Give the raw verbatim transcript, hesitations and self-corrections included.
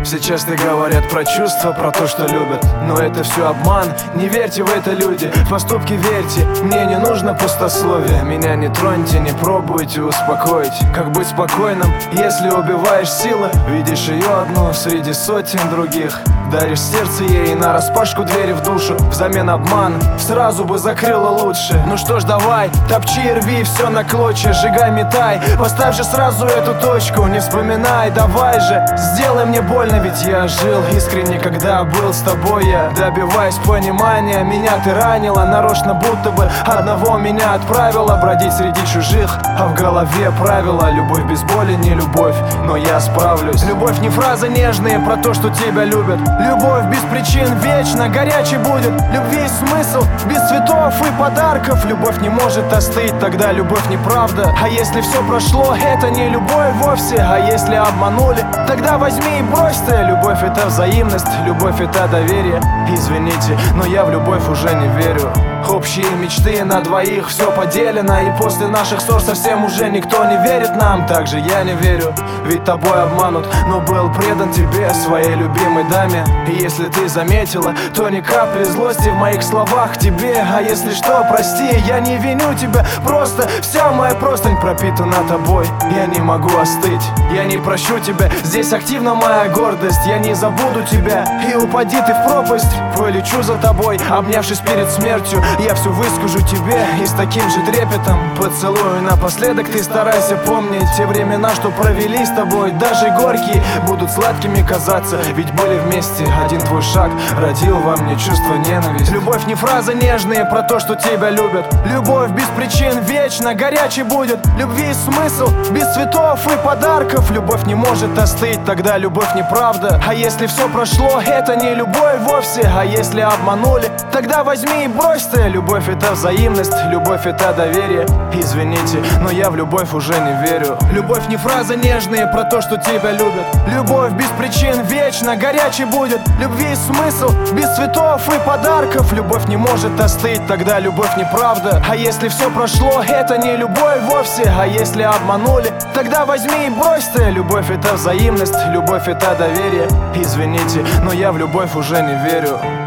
Все часто говорят про чувства, про то, что любят, но это все обман, не верьте в это, люди. В поступки верьте, мне не нужно пустословие. Меня не троньте, не пробуйте успокоить. Как быть спокойным, если убиваешь силы? Видишь ее одну среди сотен других, даришь сердце ей нараспашку двери в душу. Взамен обман сразу бы закрыла лучше. Ну что ж, давай, топчи и рви все на клочья, сжигай, метай, поставь же сразу эту точку. Не вспоминай, давай же, сделай мне больно, ведь я жил искренне, когда был с тобой. Я добиваюсь понимания, меня ты ранила нарочно, будто бы одного меня отправила бродить среди чужих, а в голове правила: любовь без боли не любовь, но я справлюсь. Любовь не фразы нежные про то, что тебя любят. Любовь без причин вечно горячей будет. Любви смысл без цветов и подарков. Любовь не может остыть, тогда любовь неправда. А если все прошло, это не любовь вовсе. А если обманули, тогда возьми и брось ты. Любовь это взаимность, любовь это доверие. Извините, но я в любовь уже не верю. Общие мечты на двоих, все поделено. И после наших ссор совсем уже никто не верит нам. Также я не верю, ведь тобой обманут, но был предан тебе, своей любимой даме. И если ты заметила, то ни капли злости в моих словах к тебе. А если что, прости, я не виню тебя, просто вся моя простынь пропитана тобой. Я не могу остыть, я не прощу тебя, здесь активна моя гордость. Я не забуду тебя, и упади ты в пропасть, полечу за тобой, обнявшись перед смертью. Я все выскажу тебе и с таким же трепетом поцелую напоследок. Ты старайся помнить те времена, что провели с тобой. Даже горькие будут сладкими казаться, ведь были вместе. Один твой шаг родил во мне чувство ненависти. Любовь не фразы нежные про то, что тебя любят. Любовь без причин вечно горячей будет. Любви смысл без цветов и подарков. Любовь не может остыть, тогда любовь неправда. А если все прошло, это не любовь вовсе. А если обманули, тогда возьми и брось ты. Любовь это взаимность, любовь это доверие. Извините, но я в любовь уже не верю. Любовь не фразы нежные про то, что тебя любят. Любовь без причин вечно горячей будет. Любви смысл без цветов и подарков. Любовь не может остыть, тогда любовь неправда. А если все прошло, это не любовь вовсе. А если обманули, тогда возьми и брось ты. Любовь это взаимность, любовь это доверие. Извините, но я в любовь уже не верю.